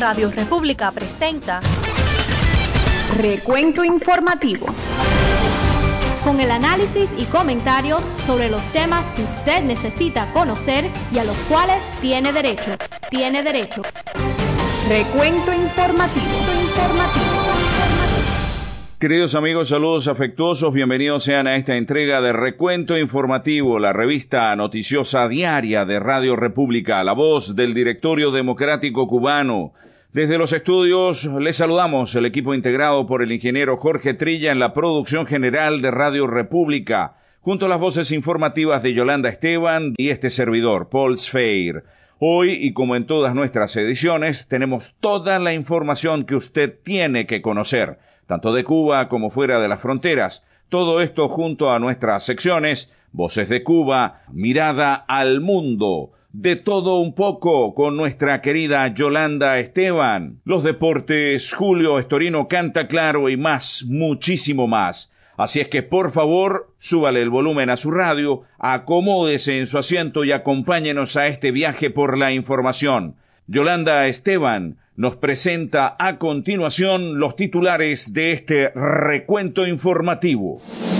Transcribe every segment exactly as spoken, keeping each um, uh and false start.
Radio República presenta Recuento Informativo, con el análisis y comentarios sobre los temas que usted necesita conocer y a los cuales tiene derecho. Tiene derecho. Recuento Informativo. Informativo. Queridos amigos, saludos afectuosos, bienvenidos sean a esta entrega de Recuento Informativo, la revista noticiosa diaria de Radio República, la voz del Directorio Democrático Cubano. Desde los estudios les saludamos, el equipo integrado por el ingeniero Jorge Trilla en la producción general de Radio República, junto a las voces informativas de Yolanda Esteban y este servidor, Paul Sfeir. Hoy, y como en todas nuestras ediciones, tenemos toda la información que usted tiene que conocer, tanto de Cuba como fuera de las fronteras. Todo esto junto a nuestras secciones, Voces de Cuba, Mirada al Mundo, de todo un poco con nuestra querida Yolanda Esteban. Los deportes, Julio Estorino canta claro y más, muchísimo más. Así es que por favor, súbale el volumen a su radio, acomódese en su asiento y acompáñenos a este viaje por la información. Yolanda Esteban nos presenta a continuación los titulares de este recuento informativo.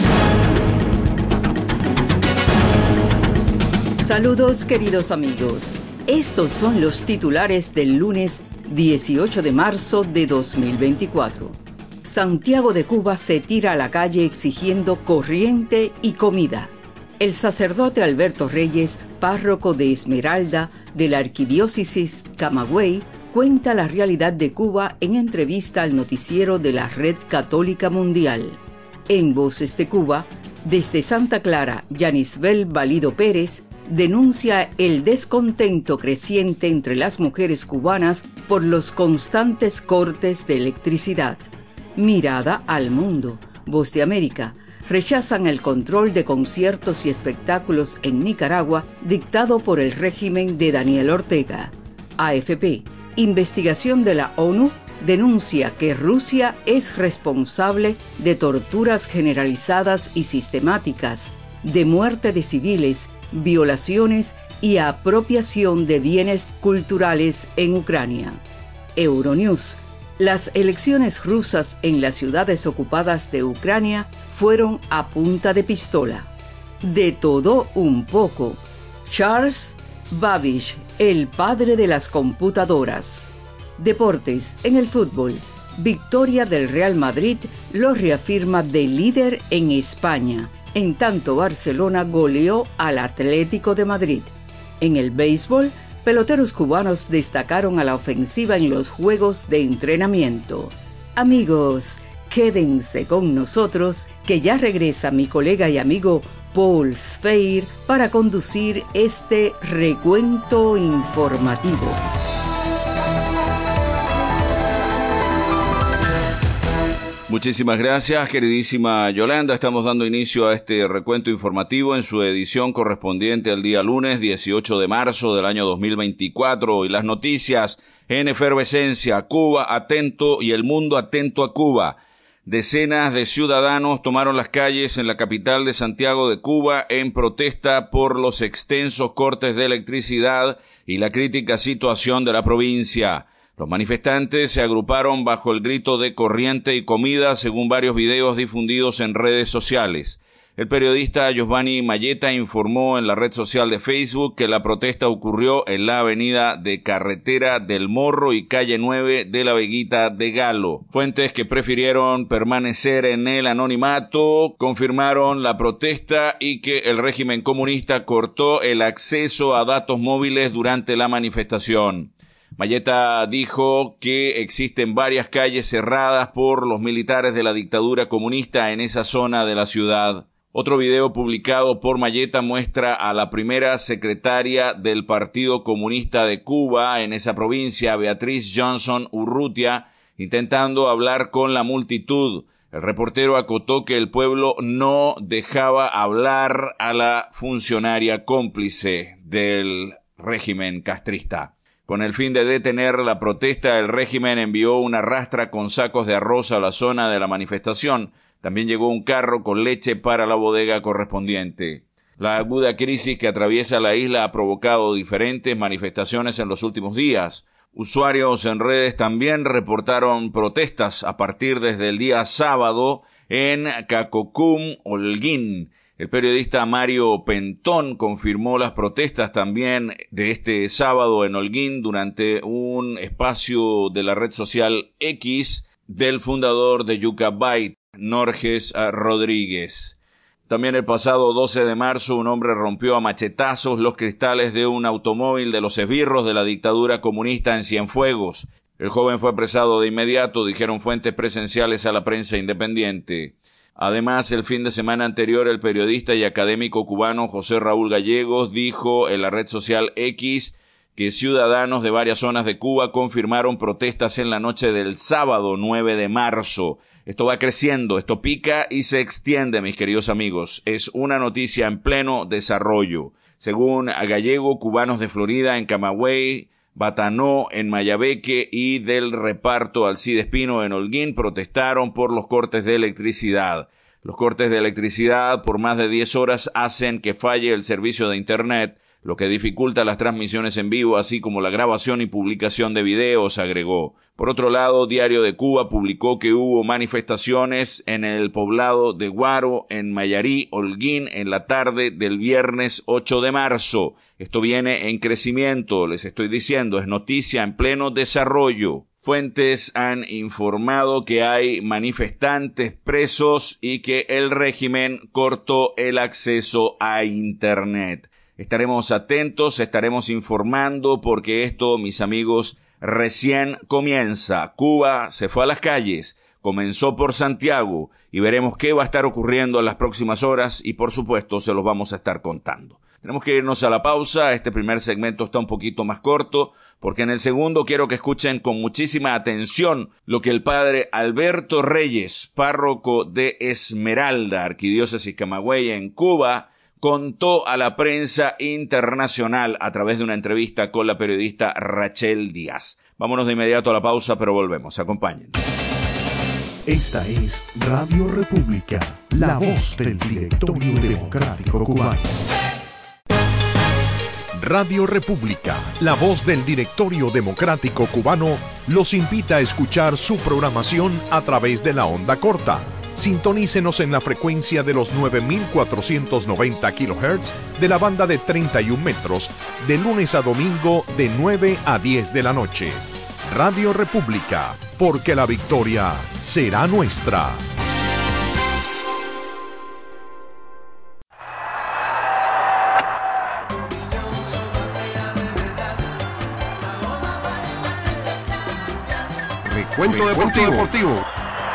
Saludos, queridos amigos. Estos son los titulares del lunes dieciocho de marzo de dos mil veinticuatro. Santiago de Cuba se tira a la calle exigiendo corriente y comida. El sacerdote Alberto Reyes, párroco de Esmeralda de la Arquidiócesis Camagüey, cuenta la realidad de Cuba en entrevista al noticiero de la Red Católica Mundial. En Voces de Cuba, desde Santa Clara, Yanisbel Valido Pérez denuncia el descontento creciente entre las mujeres cubanas por los constantes cortes de electricidad. Mirada al Mundo, Voz de América, rechazan el control de conciertos y espectáculos en Nicaragua dictado por el régimen de Daniel Ortega. A F P, investigación de la ONU denuncia que Rusia es responsable de torturas generalizadas y sistemáticas, de muerte de civiles, violaciones y apropiación de bienes culturales en Ucrania. Euronews, las elecciones rusas en las ciudades ocupadas de Ucrania fueron a punta de pistola. De todo un poco. Charles Babbage, el padre de las computadoras. Deportes, en el fútbol, victoria del Real Madrid lo reafirma de líder en España, en tanto Barcelona goleó al Atlético de Madrid. En el béisbol, peloteros cubanos destacaron a la ofensiva en los juegos de entrenamiento. Amigos, quédense con nosotros, que ya regresa mi colega y amigo Paul Sfeir para conducir este recuento informativo. Muchísimas gracias, queridísima Yolanda. Estamos dando inicio a este recuento informativo en su edición correspondiente al día lunes dieciocho de marzo del año dos mil veinticuatro. Y las noticias en efervescencia, Cuba atento y el mundo atento a Cuba. Decenas de ciudadanos tomaron las calles en la capital de Santiago de Cuba en protesta por los extensos cortes de electricidad y la crítica situación de la provincia. Los manifestantes se agruparon bajo el grito de corriente y comida, según varios videos difundidos en redes sociales. El periodista Giovanni Mayeta informó en la red social de Facebook que la protesta ocurrió en la avenida de Carretera del Morro y calle nueve de la Veguita de Galo. Fuentes que prefirieron permanecer en el anonimato confirmaron la protesta y que el régimen comunista cortó el acceso a datos móviles durante la manifestación. Mayeta dijo que existen varias calles cerradas por los militares de la dictadura comunista en esa zona de la ciudad. Otro video publicado por Mayeta muestra a la primera secretaria del Partido Comunista de Cuba en esa provincia, Beatriz Johnson Urrutia, intentando hablar con la multitud. El reportero acotó que el pueblo no dejaba hablar a la funcionaria cómplice del régimen castrista. Con el fin de detener la protesta, el régimen envió una rastra con sacos de arroz a la zona de la manifestación. También llegó un carro con leche para la bodega correspondiente. La aguda crisis que atraviesa la isla ha provocado diferentes manifestaciones en los últimos días. Usuarios en redes también reportaron protestas a partir desde el día sábado en Cacocum, Holguín. El periodista Mario Pentón confirmó las protestas también de este sábado en Holguín durante un espacio de la red social X del fundador de Yucabyte, Norges Rodríguez. También el pasado doce de marzo un hombre rompió a machetazos los cristales de un automóvil de los esbirros de la dictadura comunista en Cienfuegos. El joven fue apresado de inmediato, dijeron fuentes presenciales a la prensa independiente. Además, el fin de semana anterior, el periodista y académico cubano José Raúl Gallegos dijo en la red social X que ciudadanos de varias zonas de Cuba confirmaron protestas en la noche del sábado nueve de marzo. Esto va creciendo, esto pica y se extiende, mis queridos amigos. Es una noticia en pleno desarrollo. Según Gallego, cubanos de Florida en Camagüey, Batanó en Mayabeque y del reparto Alcide Espino en Holguín protestaron por los cortes de electricidad. Los cortes de electricidad por más de diez horas hacen que falle el servicio de Internet, lo que dificulta las transmisiones en vivo, así como la grabación y publicación de videos, agregó. Por otro lado, Diario de Cuba publicó que hubo manifestaciones en el poblado de Guaro, en Mayarí, Holguín, en la tarde del viernes ocho de marzo. Esto viene en crecimiento, les estoy diciendo, es noticia en pleno desarrollo. Fuentes han informado que hay manifestantes presos y que el régimen cortó el acceso a Internet. Estaremos atentos, estaremos informando porque esto, mis amigos, recién comienza. Cuba se fue a las calles, comenzó por Santiago y veremos qué va a estar ocurriendo en las próximas horas y por supuesto se los vamos a estar contando. Tenemos que irnos a la pausa, este primer segmento está un poquito más corto porque en el segundo quiero que escuchen con muchísima atención lo que el padre Alberto Reyes, párroco de Esmeralda, Arquidiócesis Camagüey en Cuba, contó a la prensa internacional a través de una entrevista con la periodista Rachel Díaz. Vámonos de inmediato a la pausa, pero volvemos. Acompáñenos. Esta es Radio República, la voz del Directorio Democrático Cubano. Radio República, la voz del Directorio Democrático Cubano, los invita a escuchar su programación a través de la onda corta. Sintonícenos en la frecuencia de los nueve mil cuatrocientos noventa kilohertz de la banda de treinta y un metros, de lunes a domingo de nueve a diez de la noche. Radio República, porque la victoria será nuestra. Recuento deportivo. deportivo.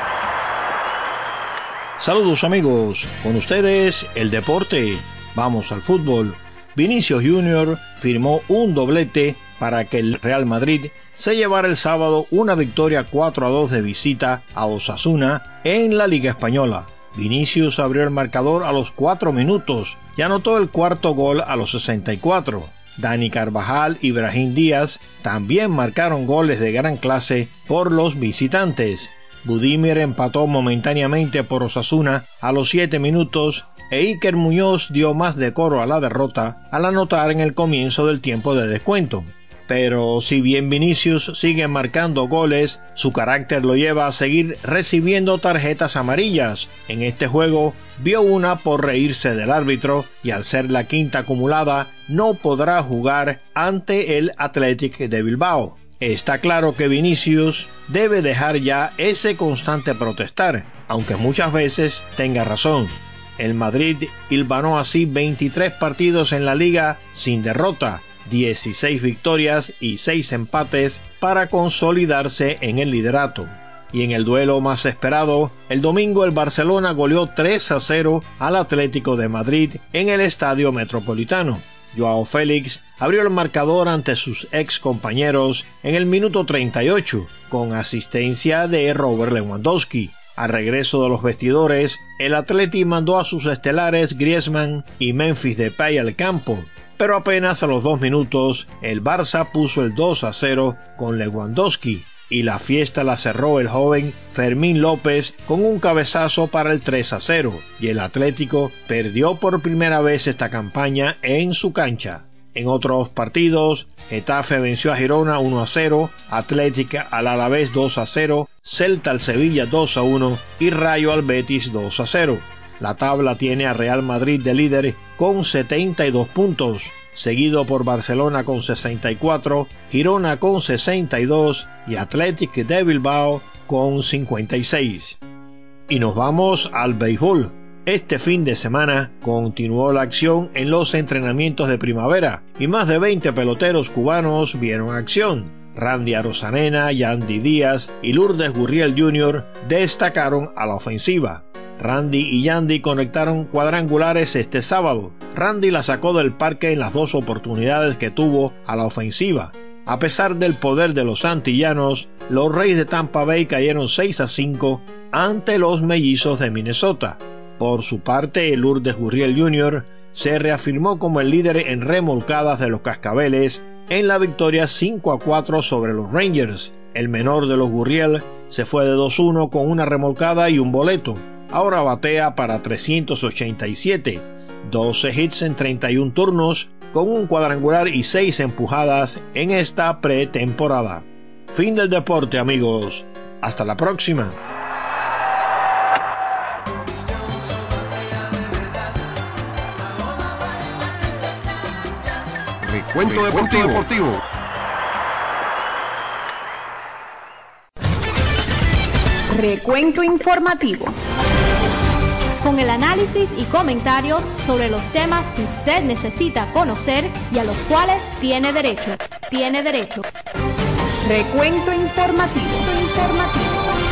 Saludos amigos, con ustedes el deporte. Vamos al fútbol. Vinicius Junior firmó un doblete para que el Real Madrid se llevara el sábado una victoria cuatro a dos de visita a Osasuna en la Liga Española. Vinicius abrió el marcador a los cuatro minutos y anotó el cuarto gol a los sesenta y cuatro. Dani Carvajal y Brahim Díaz también marcaron goles de gran clase por los visitantes. Budimir empató momentáneamente por Osasuna a los siete minutos e Iker Muñoz dio más decoro a la derrota al anotar en el comienzo del tiempo de descuento. Pero si bien Vinicius sigue marcando goles, su carácter lo lleva a seguir recibiendo tarjetas amarillas. En este juego vio una por reírse del árbitro y al ser la quinta acumulada no podrá jugar ante el Athletic de Bilbao. Está claro que Vinicius debe dejar ya ese constante protestar, aunque muchas veces tenga razón. El Madrid hilvanó así veintitrés partidos en la liga sin derrota, dieciséis victorias y seis empates para consolidarse en el liderato. Y en el duelo más esperado, el domingo el Barcelona goleó tres a cero al Atlético de Madrid en el Estadio Metropolitano. Joao Félix abrió el marcador ante sus ex compañeros en el minuto treinta y ocho, con asistencia de Robert Lewandowski. Al regreso de los vestidores, el Atleti mandó a sus estelares Griezmann y Memphis Depay al campo, pero apenas a los dos minutos, el Barça puso el dos a cero con Lewandowski, y la fiesta la cerró el joven Fermín López con un cabezazo para el tres a cero, y el Atlético perdió por primera vez esta campaña en su cancha. En otros partidos, Getafe venció a Girona uno a cero, Atlética al Alavés dos a cero, Celta al Sevilla dos a uno y Rayo al Betis dos a cero. La tabla tiene a Real Madrid de líder con setenta y dos puntos, seguido por Barcelona con sesenta y cuatro, Girona con sesenta y dos y Athletic de Bilbao con cincuenta y seis. Y nos vamos al béisbol. Este fin de semana continuó la acción en los entrenamientos de primavera y más de veinte peloteros cubanos vieron acción. Randy Arozarena, Yandy Díaz y Lourdes Gurriel junior destacaron a la ofensiva. Randy y Yandy conectaron cuadrangulares este sábado. Randy la sacó del parque en las dos oportunidades que tuvo a la ofensiva. A pesar del poder de los antillanos, los Reyes de Tampa Bay cayeron seis a cinco ante los Mellizos de Minnesota. Por su parte, Lourdes Gurriel junior se reafirmó como el líder en remolcadas de los Cascabeles en la victoria cinco a cuatro sobre los Rangers. El menor de los Gurriel se fue de dos uno con una remolcada y un boleto. Ahora batea para trescientos ochenta y siete, doce hits en treinta y un turnos, con un cuadrangular y seis empujadas en esta pretemporada. Fin del deporte, amigos. Hasta la próxima. Recuento deportivo. deportivo. Recuento informativo. Con el análisis y comentarios sobre los temas que usted necesita conocer y a los cuales tiene derecho. Tiene derecho. Recuento informativo. informativo.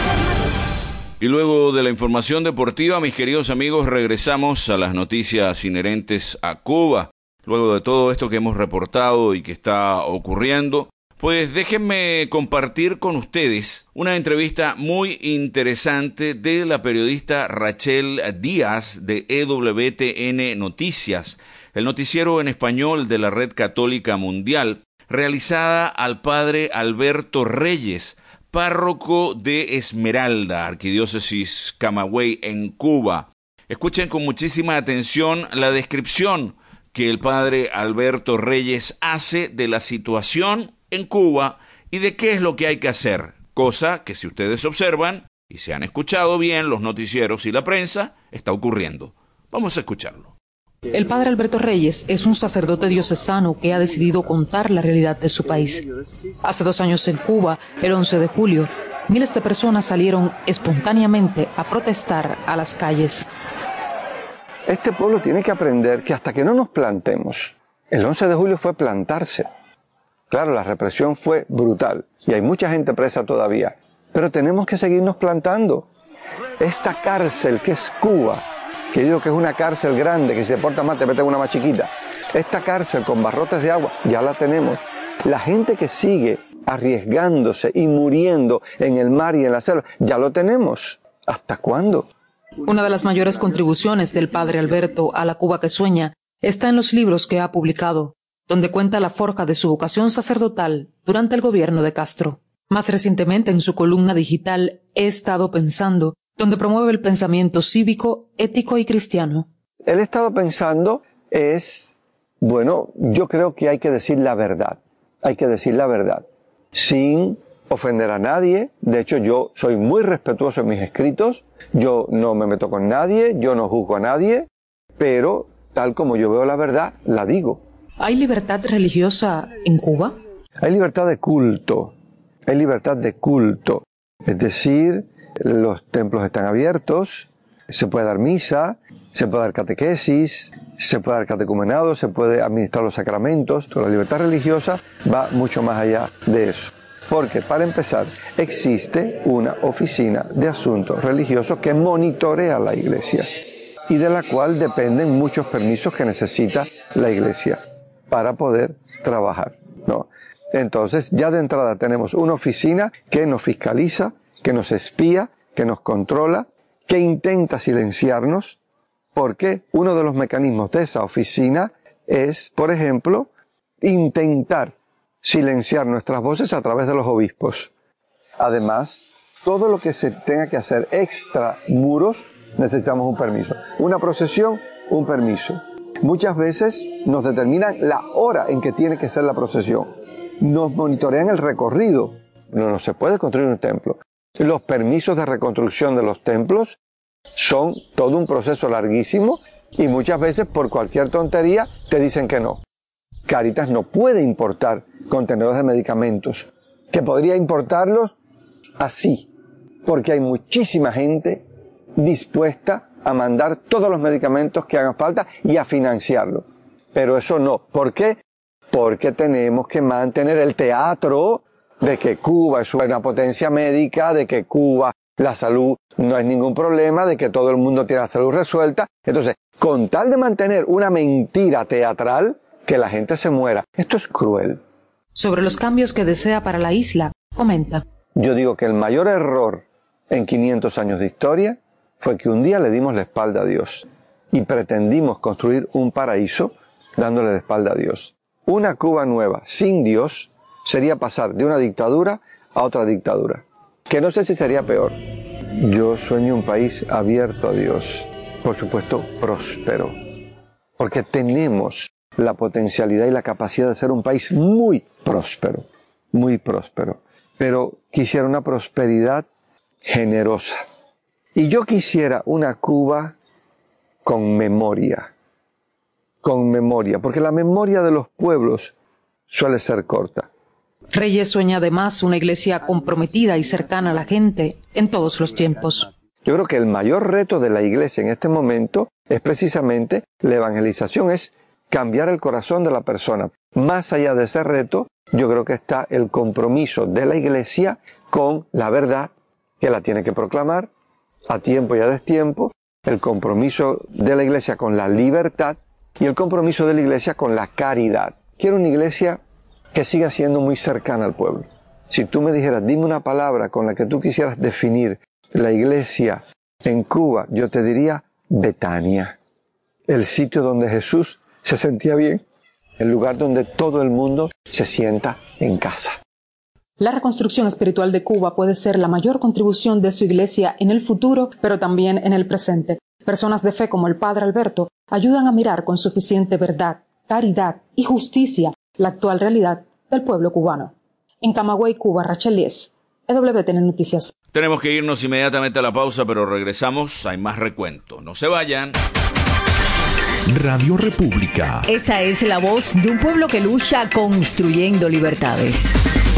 Y luego de la información deportiva, mis queridos amigos, regresamos a las noticias inherentes a Cuba. Luego de todo esto que hemos reportado y que está ocurriendo, pues déjenme compartir con ustedes una entrevista muy interesante de la periodista Rachel Díaz de E W T N Noticias, el noticiero en español de la Red Católica Mundial, realizada al padre Alberto Reyes, párroco de Esmeralda, Arquidiócesis Camagüey en Cuba. Escuchen con muchísima atención la descripción que el padre Alberto Reyes hace de la situación en Cuba y de qué es lo que hay que hacer, cosa que si ustedes observan y se han escuchado bien los noticieros y la prensa, está ocurriendo. Vamos a escucharlo. El padre Alberto Reyes es un sacerdote diocesano que ha decidido contar la realidad de su país. Hace dos años en Cuba, el once de julio, miles de personas salieron espontáneamente a protestar a las calles. Este pueblo tiene que aprender que hasta que no nos plantemos, el once de julio fue plantarse. Claro, la represión fue brutal y hay mucha gente presa todavía, pero tenemos que seguirnos plantando. Esta cárcel que es Cuba, que yo digo que es una cárcel grande, que si te porta mal te meten una más chiquita, esta cárcel con barrotes de agua ya la tenemos. La gente que sigue arriesgándose y muriendo en el mar y en la selva, ya lo tenemos. ¿Hasta cuándo? Una de las mayores contribuciones del padre Alberto a la Cuba que sueña está en los libros que ha publicado, donde cuenta la forja de su vocación sacerdotal durante el gobierno de Castro. Más recientemente, en su columna digital He estado pensando, donde promueve el pensamiento cívico, ético y cristiano. El he estado pensando es, bueno, yo creo que hay que decir la verdad. Hay que decir la verdad, sin ofender a nadie. De hecho, yo soy muy respetuoso en mis escritos. Yo no me meto con nadie, yo no juzgo a nadie, pero tal como yo veo la verdad, la digo. ¿Hay libertad religiosa en Cuba? Hay libertad de culto, hay libertad de culto. Es decir, los templos están abiertos, se puede dar misa, se puede dar catequesis, se puede dar catecumenado, se puede administrar los sacramentos. La libertad religiosa va mucho más allá de eso. Porque, para empezar, existe una oficina de asuntos religiosos que monitorea la Iglesia y de la cual dependen muchos permisos que necesita la Iglesia para poder trabajar, ¿no? Entonces, ya de entrada tenemos una oficina que nos fiscaliza, que nos espía, que nos controla, que intenta silenciarnos, porque uno de los mecanismos de esa oficina es, por ejemplo, intentar silenciar nuestras voces a través de los obispos. Además, todo lo que se tenga que hacer extra muros, necesitamos un permiso. Una procesión, un permiso. Muchas veces nos determinan la hora en que tiene que ser la procesión. Nos monitorean el recorrido. No, no se puede construir un templo. Los permisos de reconstrucción de los templos son todo un proceso larguísimo y muchas veces por cualquier tontería te dicen que no. Cáritas no puede importar contenedores de medicamentos, que podría importarlos así, porque hay muchísima gente dispuesta a mandar todos los medicamentos que hagan falta y a financiarlo. Pero eso no. ¿Por qué? Porque tenemos que mantener el teatro de que Cuba es una potencia médica, de que Cuba la salud no es ningún problema, de que todo el mundo tiene la salud resuelta. Entonces, con tal de mantener una mentira teatral, que la gente se muera. Esto es cruel. Sobre los cambios que desea para la isla, comenta. Yo digo que el mayor error en quinientos años de historia fue que un día le dimos la espalda a Dios y pretendimos construir un paraíso dándole la espalda a Dios. Una Cuba nueva sin Dios sería pasar de una dictadura a otra dictadura, que no sé si sería peor. Yo sueño un país abierto a Dios, por supuesto próspero, porque tenemos la potencialidad y la capacidad de ser un país muy próspero, muy próspero. Pero quisiera una prosperidad generosa. Y yo quisiera una Cuba con memoria, con memoria, porque la memoria de los pueblos suele ser corta. Reyes sueña además una iglesia comprometida y cercana a la gente en todos los tiempos. Yo creo que el mayor reto de la iglesia en este momento es precisamente la evangelización, es cambiar el corazón de la persona. Más allá de ese reto, yo creo que está el compromiso de la iglesia con la verdad, que la tiene que proclamar a tiempo y a destiempo, el compromiso de la iglesia con la libertad y el compromiso de la iglesia con la caridad. Quiero una iglesia que siga siendo muy cercana al pueblo. Si tú me dijeras, dime una palabra con la que tú quisieras definir la iglesia en Cuba, yo te diría Betania, el sitio donde Jesús se sentía bien, el lugar donde todo el mundo se sienta en casa. La reconstrucción espiritual de Cuba puede ser la mayor contribución de su iglesia en el futuro, pero también en el presente. Personas de fe como el Padre Alberto ayudan a mirar con suficiente verdad, caridad y justicia la actual realidad del pueblo cubano. En Camagüey, Cuba, Rachel Lies, E W T N Noticias. Tenemos que irnos inmediatamente a la pausa, pero regresamos, hay más recuento. No se vayan. Radio República. Esa es la voz de un pueblo que lucha construyendo libertades.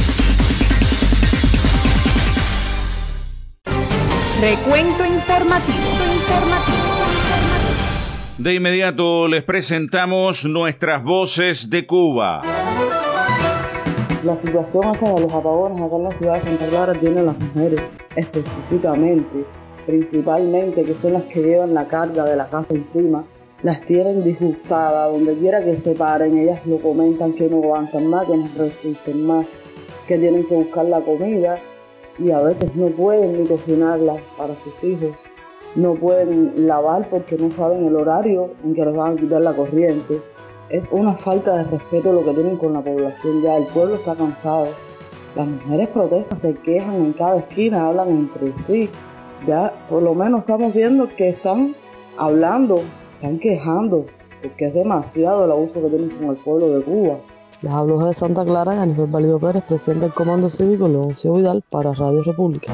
Recuento informativo. informativo. De inmediato les presentamos nuestras voces de Cuba. La situación acá de los apagones acá en la ciudad de Santa Clara tienen las mujeres específicamente, principalmente, que son las que llevan la carga de la casa encima. Las tienen disgustadas, donde quiera que se paren, ellas lo comentan que no aguantan más, que no resisten más, que tienen que buscar la comida y a veces no pueden ni cocinarla para sus hijos, no pueden lavar porque no saben el horario en que les van a quitar la corriente. Es una falta de respeto lo que tienen con la población ya, el pueblo está cansado. Las mujeres protestan, se quejan en cada esquina, hablan entre sí. Ya por lo menos estamos viendo que están hablando, están quejando, porque es demasiado el abuso que tienen con el pueblo de Cuba. Les hablo de Santa Clara, Jennifer Valido Pérez, presidente del Comando Cívico Leoncio Vidal para Radio República.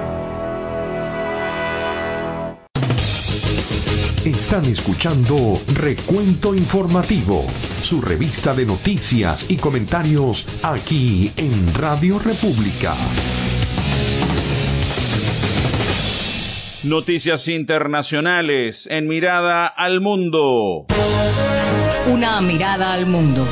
Están escuchando Recuento Informativo, su revista de noticias y comentarios aquí en Radio República. Noticias internacionales en Mirada al Mundo. Una mirada al mundo.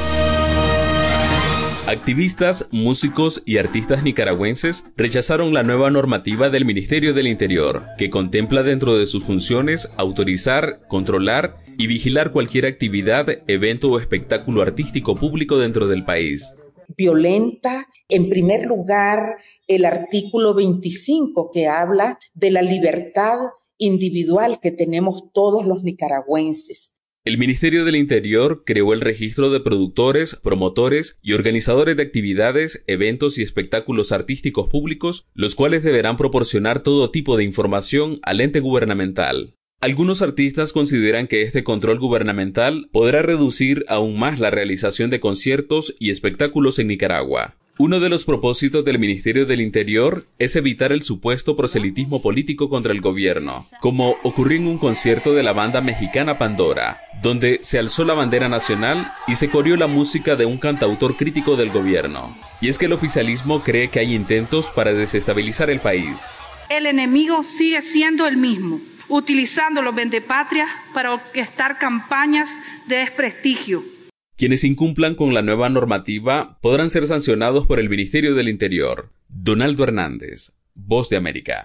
Activistas, músicos y artistas nicaragüenses rechazaron la nueva normativa del Ministerio del Interior, que contempla dentro de sus funciones autorizar, controlar y vigilar cualquier actividad, evento o espectáculo artístico público dentro del país. Violenta, en primer lugar, el artículo veinticinco, que habla de la libertad individual que tenemos todos los nicaragüenses. El Ministerio del Interior creó el registro de productores, promotores y organizadores de actividades, eventos y espectáculos artísticos públicos, los cuales deberán proporcionar todo tipo de información al ente gubernamental. Algunos artistas consideran que este control gubernamental podrá reducir aún más la realización de conciertos y espectáculos en Nicaragua. Uno de los propósitos del Ministerio del Interior es evitar el supuesto proselitismo político contra el gobierno, como ocurrió en un concierto de la banda mexicana Pandora, donde se alzó la bandera nacional y se coreó la música de un cantautor crítico del gobierno. Y es que el oficialismo cree que hay intentos para desestabilizar el país. El enemigo sigue siendo el mismo, utilizando los vendepatrias para orquestar campañas de desprestigio. Quienes incumplan con la nueva normativa podrán ser sancionados por el Ministerio del Interior. Donaldo Hernández, Voz de América.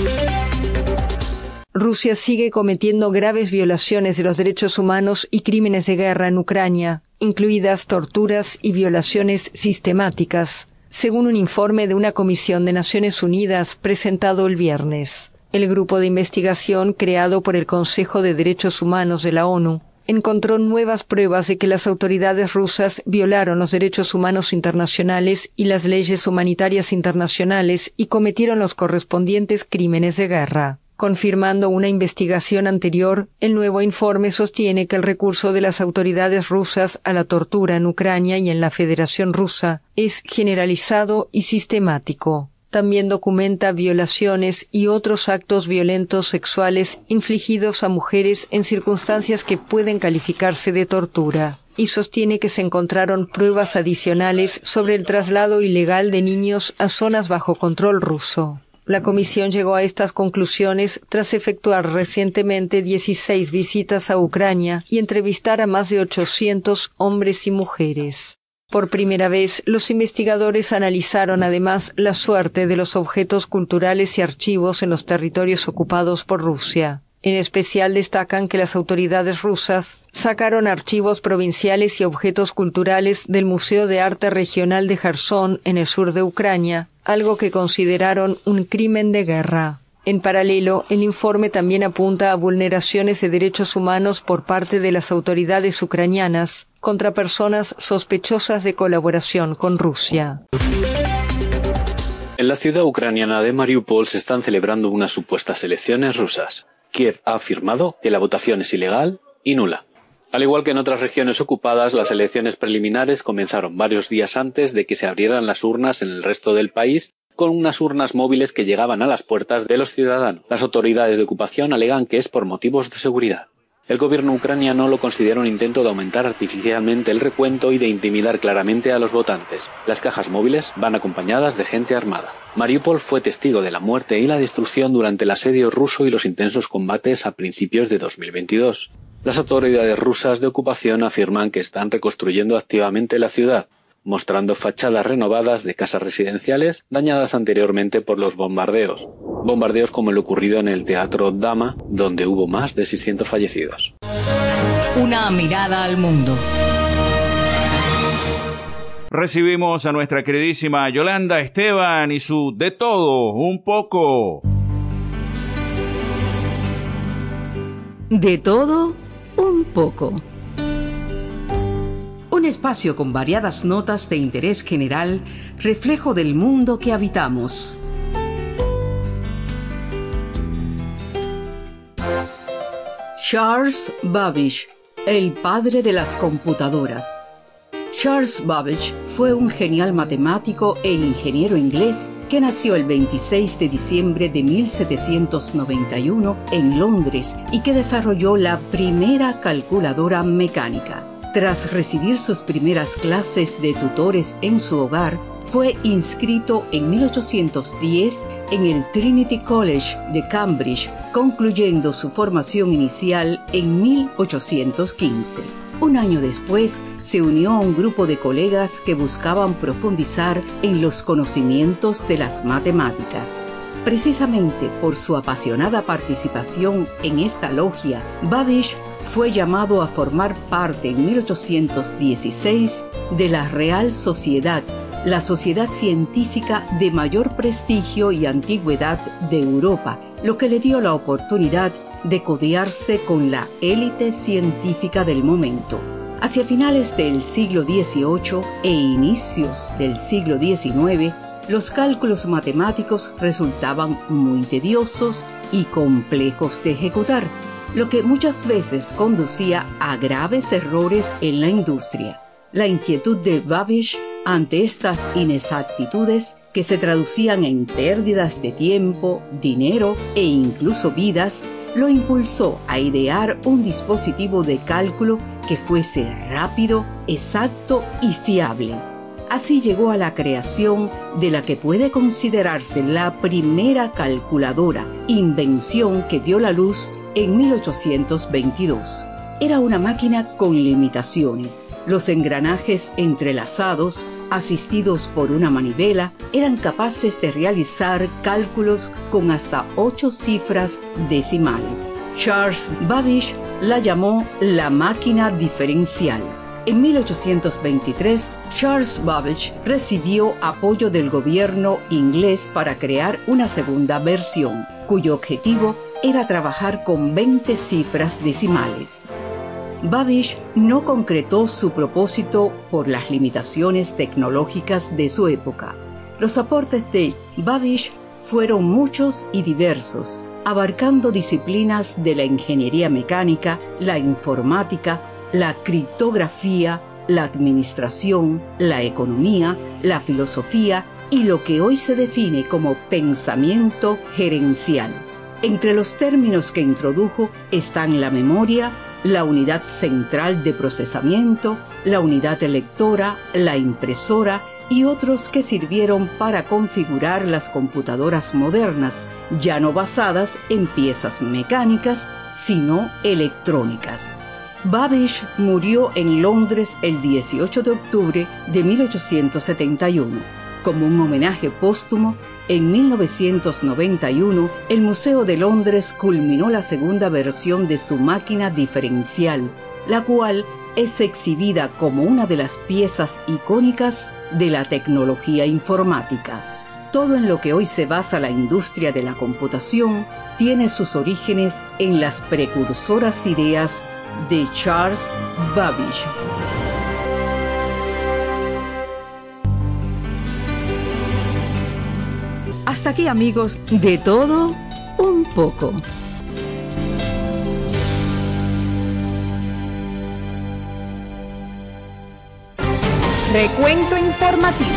Rusia sigue cometiendo graves violaciones de los derechos humanos y crímenes de guerra en Ucrania, incluidas torturas y violaciones sistemáticas, según un informe de una comisión de Naciones Unidas presentado el viernes. El grupo de investigación creado por el Consejo de Derechos Humanos de la ONU encontró nuevas pruebas de que las autoridades rusas violaron los derechos humanos internacionales y las leyes humanitarias internacionales y cometieron los correspondientes crímenes de guerra. Confirmando una investigación anterior, el nuevo informe sostiene que el recurso de las autoridades rusas a la tortura en Ucrania y en la Federación Rusa es generalizado y sistemático. También documenta violaciones y otros actos violentos sexuales infligidos a mujeres en circunstancias que pueden calificarse de tortura, y sostiene que se encontraron pruebas adicionales sobre el traslado ilegal de niños a zonas bajo control ruso. La comisión llegó a estas conclusiones tras efectuar recientemente dieciséis visitas a Ucrania y entrevistar a más de ochocientos hombres y mujeres. Por primera vez, los investigadores analizaron además la suerte de los objetos culturales y archivos en los territorios ocupados por Rusia. En especial destacan que las autoridades rusas sacaron archivos provinciales y objetos culturales del Museo de Arte Regional de Jersón en el sur de Ucrania, algo que consideraron un crimen de guerra. En paralelo, el informe también apunta a vulneraciones de derechos humanos por parte de las autoridades ucranianas contra personas sospechosas de colaboración con Rusia. En la ciudad ucraniana de Mariupol se están celebrando unas supuestas elecciones rusas. Kiev ha afirmado que la votación es ilegal y nula. Al igual que en otras regiones ocupadas, las elecciones preliminares comenzaron varios días antes de que se abrieran las urnas en el resto del país, con unas urnas móviles que llegaban a las puertas de los ciudadanos. Las autoridades de ocupación alegan que es por motivos de seguridad. El gobierno ucraniano lo considera un intento de aumentar artificialmente el recuento y de intimidar claramente a los votantes. Las cajas móviles van acompañadas de gente armada. Mariupol fue testigo de la muerte y la destrucción durante el asedio ruso y los intensos combates a principios de dos mil veintidós. Las autoridades rusas de ocupación afirman que están reconstruyendo activamente la ciudad, mostrando fachadas renovadas de casas residenciales dañadas anteriormente por los bombardeos. Bombardeos como el ocurrido en el Teatro Dama, donde hubo más de seiscientos fallecidos. Una mirada al mundo. Recibimos a nuestra queridísima Yolanda Esteban y su De Todo, un poco. De todo, un poco. Un espacio con variadas notas de interés general, reflejo del mundo que habitamos. Charles Babbage, el padre de las computadoras. Charles Babbage fue un genial matemático e ingeniero inglés que nació el veintiséis de diciembre de mil setecientos noventa y uno en Londres y que desarrolló la primera calculadora mecánica. Tras recibir sus primeras clases de tutores en su hogar, fue inscrito en mil ochocientos diez en el Trinity College de Cambridge, concluyendo su formación inicial en mil ochocientos quince. Un año después, se unió a un grupo de colegas que buscaban profundizar en los conocimientos de las matemáticas. Precisamente por su apasionada participación en esta logia, Babbage fue llamado a formar parte en mil ochocientos dieciséis de la Real Sociedad, la sociedad científica de mayor prestigio y antigüedad de Europa, lo que le dio la oportunidad de codearse con la élite científica del momento. Hacia finales del siglo dieciocho e inicios del siglo diecinueve, los cálculos matemáticos resultaban muy tediosos y complejos de ejecutar. lo que muchas veces conducía a graves errores en la industria. La inquietud de Babbage ante estas inexactitudes, que se traducían en pérdidas de tiempo, dinero e incluso vidas, lo impulsó a idear un dispositivo de cálculo que fuese rápido, exacto y fiable. Así llegó a la creación de la que puede considerarse la primera calculadora, invención que vio la luz en mil ochocientos veintidós. Era una máquina con limitaciones. Los engranajes entrelazados, asistidos por una manivela, eran capaces de realizar cálculos con hasta ocho cifras decimales. Charles Babbage la llamó la máquina diferencial. En mil ochocientos veintitrés, Charles Babbage recibió apoyo del gobierno inglés para crear una segunda versión, cuyo objetivo era trabajar con veinte cifras decimales. Babbage no concretó su propósito por las limitaciones tecnológicas de su época. Los aportes de Babbage fueron muchos y diversos, abarcando disciplinas de la ingeniería mecánica, la informática, la criptografía, la administración, la economía, la filosofía y lo que hoy se define como pensamiento gerencial. Entre los términos que introdujo están la memoria, la unidad central de procesamiento, la unidad lectora, la impresora y otros que sirvieron para configurar las computadoras modernas, ya no basadas en piezas mecánicas, sino electrónicas. Babbage murió en Londres el dieciocho de octubre de mil ochocientos setenta y uno. Como un homenaje póstumo, en mil novecientos noventa y uno, el Museo de Londres culminó la segunda versión de su máquina diferencial, la cual es exhibida como una de las piezas icónicas de la tecnología informática. Todo en lo que hoy se basa la industria de la computación tiene sus orígenes en las precursoras ideas de Charles Babbage. Hasta aquí, amigos, de todo un poco. Recuento informativo.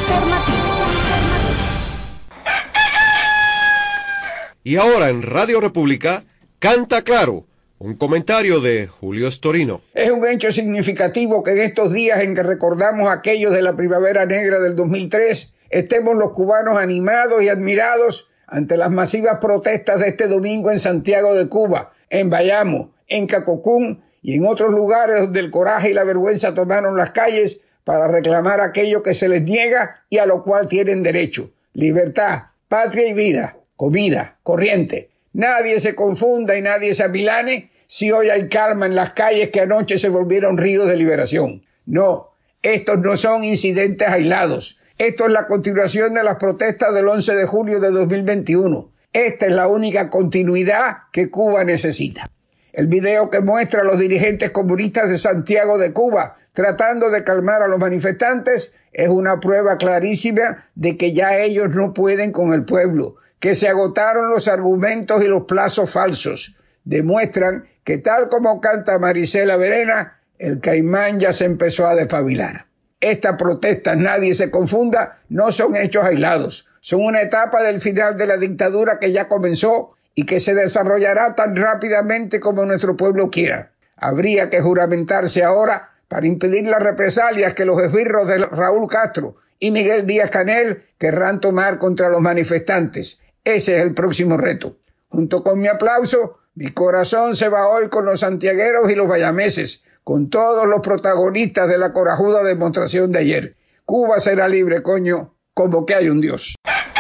Y ahora en Radio República, Canta Claro, un comentario de Julio Storino. Es un hecho significativo que en estos días en que recordamos aquellos de la Primavera Negra del dos mil tres, estemos los cubanos animados y admirados ante las masivas protestas de este domingo en Santiago de Cuba, en Bayamo, en Cacocún y en otros lugares donde el coraje y la vergüenza tomaron las calles para reclamar aquello que se les niega y a lo cual tienen derecho: libertad, patria y vida, comida, corriente. Nadie se confunda y nadie se amilane si hoy hay calma en las calles que anoche se volvieron ríos de liberación. No, estos no son incidentes aislados. Esto es la continuación de las protestas del once de julio de dos mil veintiuno. Esta es la única continuidad que Cuba necesita. El video que muestra a los dirigentes comunistas de Santiago de Cuba tratando de calmar a los manifestantes es una prueba clarísima de que ya ellos no pueden con el pueblo, que se agotaron los argumentos y los plazos falsos. Demuestran que, tal como canta Marisela Verena, el caimán ya se empezó a despabilar. Estas protestas, nadie se confunda, no son hechos aislados. Son una etapa del final de la dictadura que ya comenzó y que se desarrollará tan rápidamente como nuestro pueblo quiera. Habría que juramentarse ahora para impedir las represalias que los esbirros de Raúl Castro y Miguel Díaz-Canel querrán tomar contra los manifestantes. Ese es el próximo reto. Junto con mi aplauso, mi corazón se va hoy con los santiagueros y los bayameses, con todos los protagonistas de la corajuda demostración de ayer. Cuba será libre, coño, como que hay un Dios.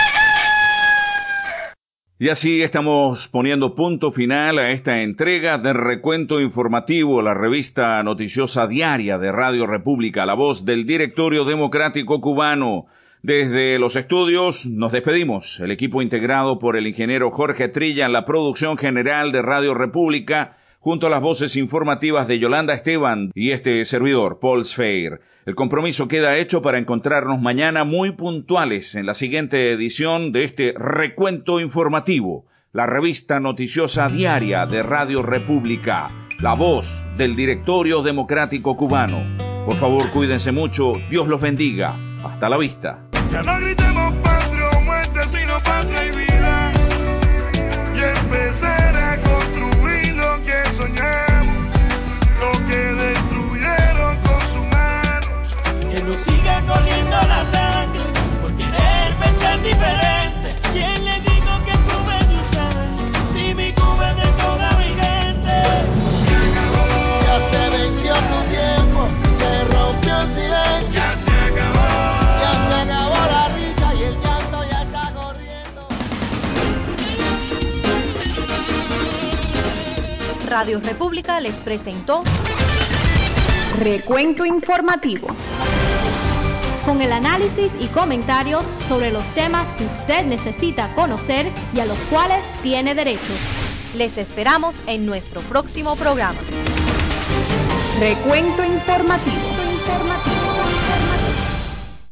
Y así estamos poniendo punto final a esta entrega de Recuento Informativo, la revista noticiosa diaria de Radio República, la voz del Directorio Democrático Cubano. Desde los estudios nos despedimos, el equipo integrado por el ingeniero Jorge Trilla en la producción general de Radio República, junto a las voces informativas de Yolanda Esteban y este servidor, Paul Sfeir. El compromiso queda hecho para encontrarnos mañana muy puntuales en la siguiente edición de este Recuento Informativo. la revista noticiosa diaria de Radio República, la voz del Directorio Democrático Cubano. Por favor, cuídense mucho, Dios los bendiga. Hasta la vista. Ya no gritemos patria o muerte, sino patria y vida. Y empezar a construir lo que soñamos, lo que destruyeron con sus manos. Que no siga corriendo la sangre por querer pensar diferente. ¿Quién le digo que Cuba es de ustedes? Si mi Cuba es de toda mi gente. Se acabó. Ya se venció tu tiempo, se rompió el silencio. Ya se acabó. Ya se acabó la risa y el llanto ya está corriendo. Radio República les presentó Recuento informativo. con el análisis y comentarios sobre los temas que usted necesita conocer y a los cuales tiene derecho. Les esperamos en nuestro próximo programa. Recuento informativo. informativo.